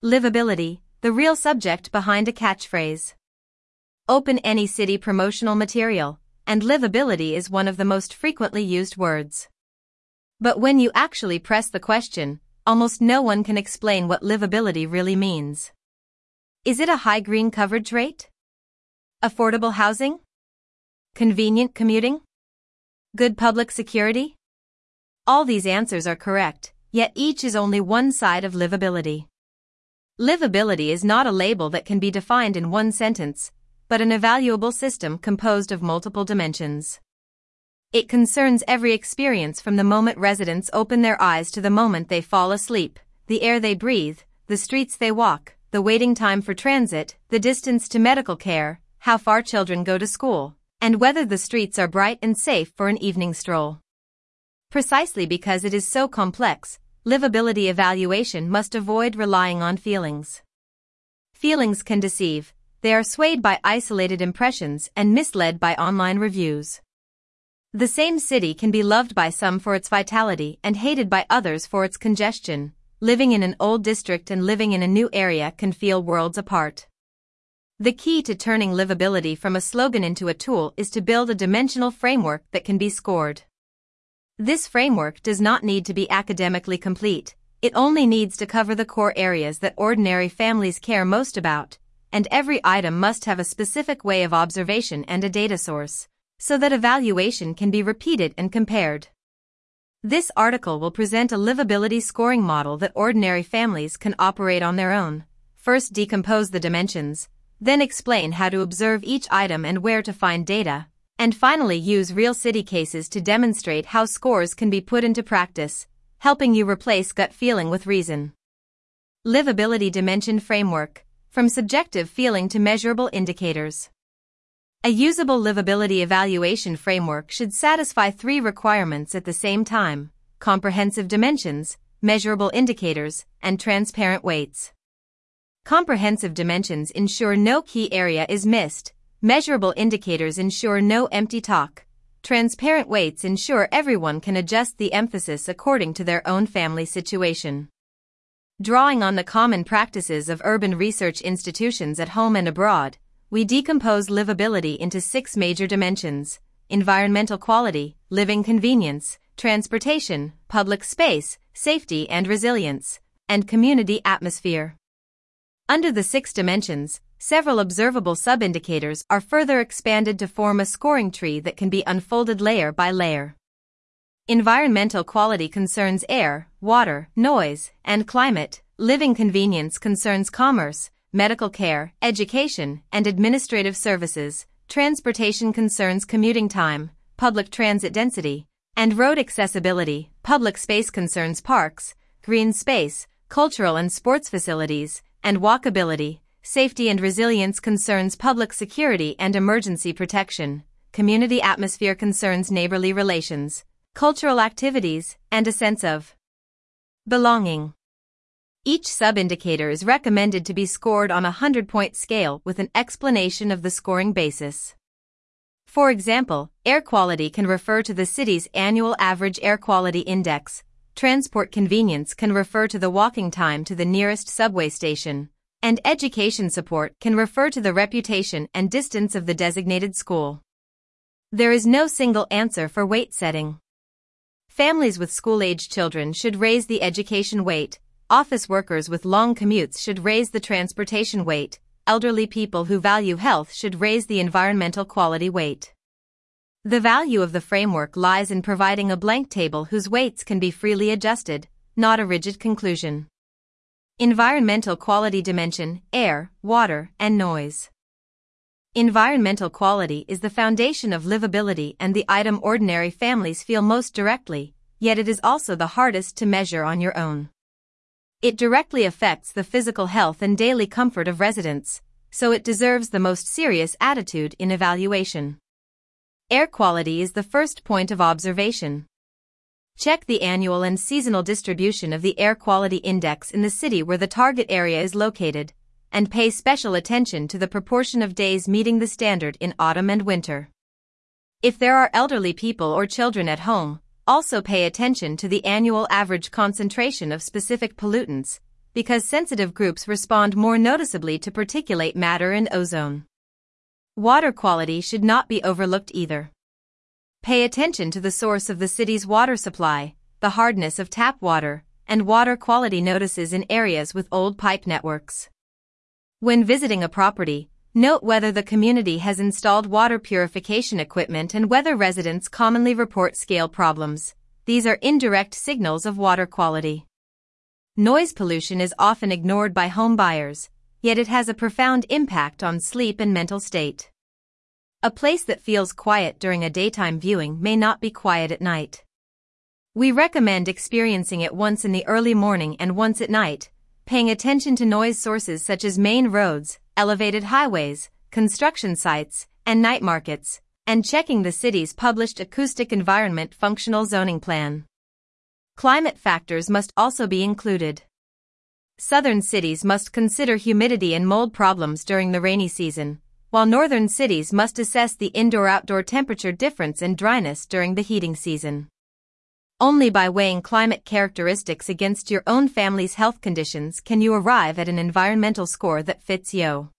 Livability, the real subject behind a catchphrase. Open any city promotional material, and livability is one of the most frequently used words. But when you actually press the question, almost no one can explain what livability really means. Is it a high green coverage rate? Affordable housing? Convenient commuting? Good public security? All these answers are correct, yet each is only one side of livability. Livability is not a label that can be defined in one sentence, but an evaluable system composed of multiple dimensions. It concerns every experience from the moment residents open their eyes to the moment they fall asleep, the air they breathe, the streets they walk, the waiting time for transit, the distance to medical care, how far children go to school, and whether the streets are bright and safe for an evening stroll. Precisely because it is so complex, livability evaluation must avoid relying on feelings. Feelings can deceive. They are swayed by isolated impressions and misled by online reviews. The same city can be loved by some for its vitality and hated by others for its congestion. Living in an old district and living in a new area can feel worlds apart. The key to turning livability from a slogan into a tool is to build a dimensional framework that can be scored. This framework does not need to be academically complete, it only needs to cover the core areas that ordinary families care most about, and every item must have a specific way of observation and a data source, so that evaluation can be repeated and compared. This article will present a livability scoring model that ordinary families can operate on their own. First, decompose the dimensions, then explain how to observe each item and where to find data, and finally use real city cases to demonstrate how scores can be put into practice, helping you replace gut feeling with reason. Livability Dimension Framework, from subjective feeling to measurable indicators. A usable livability evaluation framework should satisfy three requirements at the same time: comprehensive dimensions, measurable indicators, and transparent weights. Comprehensive dimensions ensure no key area is missed. Measurable indicators ensure no empty talk. Transparent weights ensure everyone can adjust the emphasis according to their own family situation. Drawing on the common practices of urban research institutions at home and abroad, we decompose livability into 6 major dimensions: environmental quality, living convenience, transportation, public space, safety and resilience, and community atmosphere. Under the 6 dimensions, several observable sub-indicators are further expanded to form a scoring tree that can be unfolded layer by layer. Environmental quality concerns air, water, noise, and climate. Living convenience concerns commerce, medical care, education, and administrative services. Transportation concerns commuting time, public transit density, and road accessibility. Public space concerns parks, green space, cultural and sports facilities, and walkability. Safety and resilience concerns public security and emergency protection. Community atmosphere concerns neighborly relations, cultural activities, and a sense of belonging. Each sub-indicator is recommended to be scored on a 100-point scale with an explanation of the scoring basis. For example, air quality can refer to the city's annual average air quality index. Transport convenience can refer to the walking time to the nearest subway station, and education support can refer to the reputation and distance of the designated school. There is no single answer for weight setting. Families with school-age children should raise the education weight, office workers with long commutes should raise the transportation weight, elderly people who value health should raise the environmental quality weight. The value of the framework lies in providing a blank table whose weights can be freely adjusted, not a rigid conclusion. Environmental quality dimension: air, water, and noise. Environmental quality is the foundation of livability and the item ordinary families feel most directly, yet it is also the hardest to measure on your own. It directly affects the physical health and daily comfort of residents, so it deserves the most serious attitude in evaluation. Air quality is the first point of observation. Check the annual and seasonal distribution of the air quality index in the city where the target area is located, and pay special attention to the proportion of days meeting the standard in autumn and winter. If there are elderly people or children at home, also pay attention to the annual average concentration of specific pollutants, because sensitive groups respond more noticeably to particulate matter and ozone. Water quality should not be overlooked either. Pay attention to the source of the city's water supply, the hardness of tap water, and water quality notices in areas with old pipe networks. When visiting a property, note whether the community has installed water purification equipment and whether residents commonly report scale problems. These are indirect signals of water quality. Noise pollution is often ignored by home buyers, yet it has a profound impact on sleep and mental state. A place that feels quiet during a daytime viewing may not be quiet at night. We recommend experiencing it once in the early morning and once at night, paying attention to noise sources such as main roads, elevated highways, construction sites, and night markets, and checking the city's published acoustic environment functional zoning plan. Climate factors must also be included. Southern cities must consider humidity and mold problems during the rainy season, while northern cities must assess the indoor-outdoor temperature difference and dryness during the heating season. Only by weighing climate characteristics against your own family's health conditions can you arrive at an environmental score that fits you.